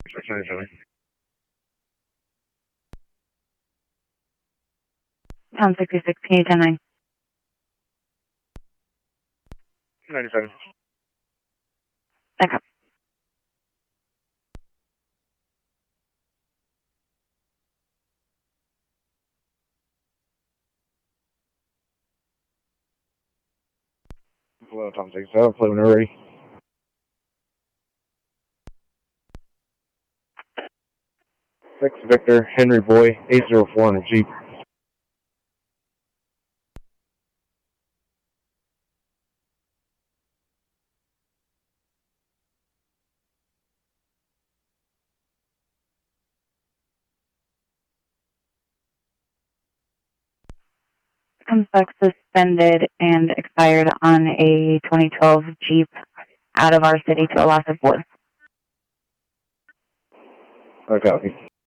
697. 66, can you 10-9? 97. Back up. Hello, Tom 67, preliminary. 6 Victor, Henry Boy, 804 on a Jeep. Suspect suspended and expired on a 2012 Jeep out of our city to a loss of force. Okay.